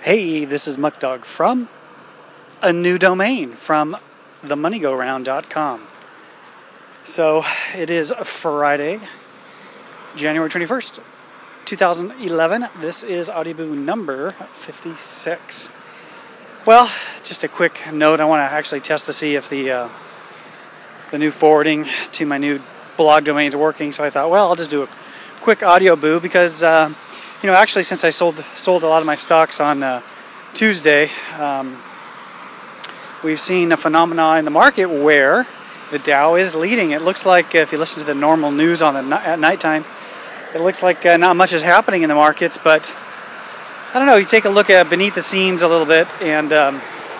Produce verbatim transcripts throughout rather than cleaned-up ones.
Hey, this is Muck Dog from a new domain from the money go round dot com. So it is Friday, January twenty-first, two thousand eleven. This is Audioboo number fifty-six. Well, just a quick note. I want to actually test to see if the uh, the new forwarding to my new blog domain is working. So I thought, well, I'll just do a quick Audioboo because uh, you know, actually, since I sold sold a lot of my stocks on uh, Tuesday, um, we've seen a phenomenon in the market where the Dow is leading. It looks like, if you listen to the normal news on the at nighttime, it looks like uh, not much is happening in the markets. But I don't know. You take a look at beneath the scenes a little bit, and um,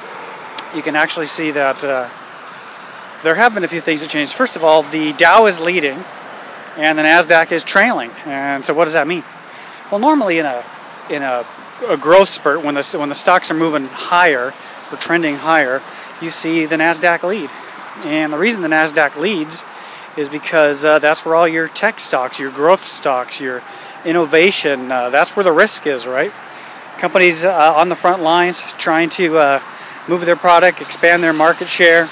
you can actually see that uh, there have been a few things that changed. First of all, the Dow is leading, and the NASDAQ is trailing. And so, what does that mean? Well, normally in a in a, a growth spurt, when the when the stocks are moving higher or trending higher, you see the NASDAQ lead. And the reason the NASDAQ leads is because uh, that's where all your tech stocks, your growth stocks, your innovation, uh, that's where the risk is, right? Companies uh, on the front lines trying to uh, move their product, expand their market share,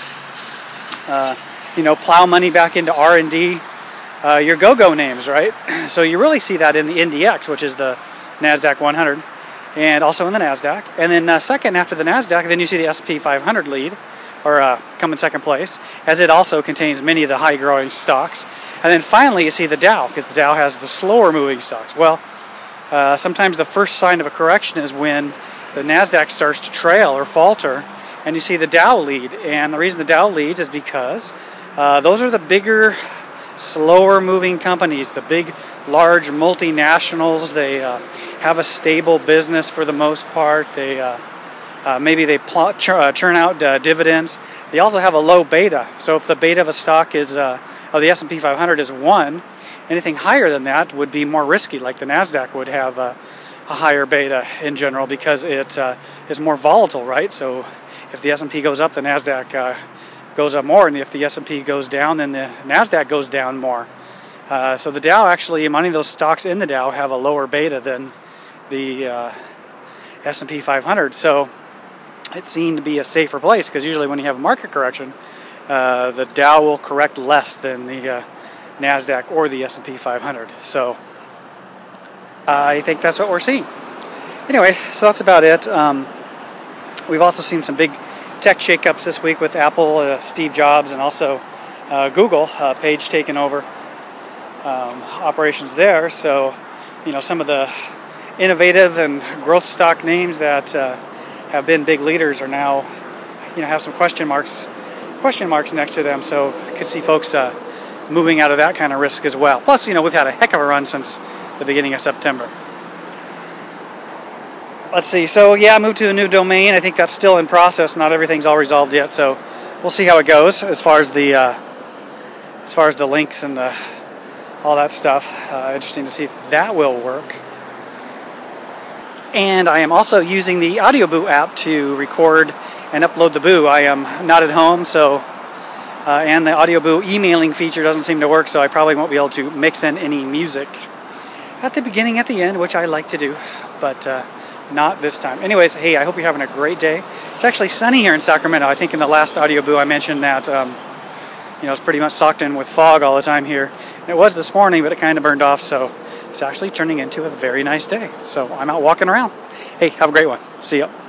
uh, you know, plow money back into R and D. Uh, your go-go names, right? So you really see that in the N D X, which is the NASDAQ one hundred, and also in the NASDAQ. And then uh, second after the NASDAQ, then you see the S and P five hundred lead, or uh, come in second place, as it also contains many of the high-growing stocks. And then finally you see the Dow, because the Dow has the slower-moving stocks. Well, uh, sometimes the first sign of a correction is when the NASDAQ starts to trail or falter, and you see the Dow lead. And the reason the Dow leads is because uh, those are the bigger, slower moving companies, the big, large multinationals. They uh, have a stable business for the most part. They uh, uh, maybe they pl- ch- uh, churn out uh, dividends. They also have a low beta. So if the beta of a stock is uh, of the S and P five hundred is one, anything higher than that would be more risky. Like the NASDAQ would have a, a higher beta in general because it uh, is more volatile, right? So if the S and P goes up, the NASDAQ uh, goes up more, and if the S and P goes down, then the NASDAQ goes down more. Uh, so the Dow, actually, many of those stocks in the Dow have a lower beta than the uh, S and P five hundred. So it seemed to be a safer place, because usually when you have a market correction, uh, the Dow will correct less than the uh, NASDAQ or the S and P five hundred. So I think that's what we're seeing. Anyway, so that's about it. Um, we've also seen some big tech shakeups this week with Apple, uh, Steve Jobs, and also uh, Google, uh, Page taking over um, operations there. So, you know, some of the innovative and growth stock names that uh, have been big leaders are now, you know, have some question marks, question marks next to them. So, could see folks uh, moving out of that kind of risk as well. Plus, you know, we've had a heck of a run since the beginning of September. Let's see. So yeah, I moved to a new domain. I think that's still in process. Not everything's all resolved yet. So we'll see how it goes as far as the uh, as far as the links and the all that stuff. Uh, interesting to see if that will work. And I am also using the Audioboo app to record and upload the boo. I am not at home, so uh, and the Audioboo emailing feature doesn't seem to work. So I probably won't be able to mix in any music at the beginning, at the end, which I like to do, but. Uh, Not this time. Anyways, hey, I hope you're having a great day. It's actually sunny here in Sacramento. I think in the last Audioboo I mentioned that um, you know, it's pretty much socked in with fog all the time here. And it was this morning, but it kind of burned off, so it's actually turning into a very nice day. So I'm out walking around. Hey, have a great one. See ya.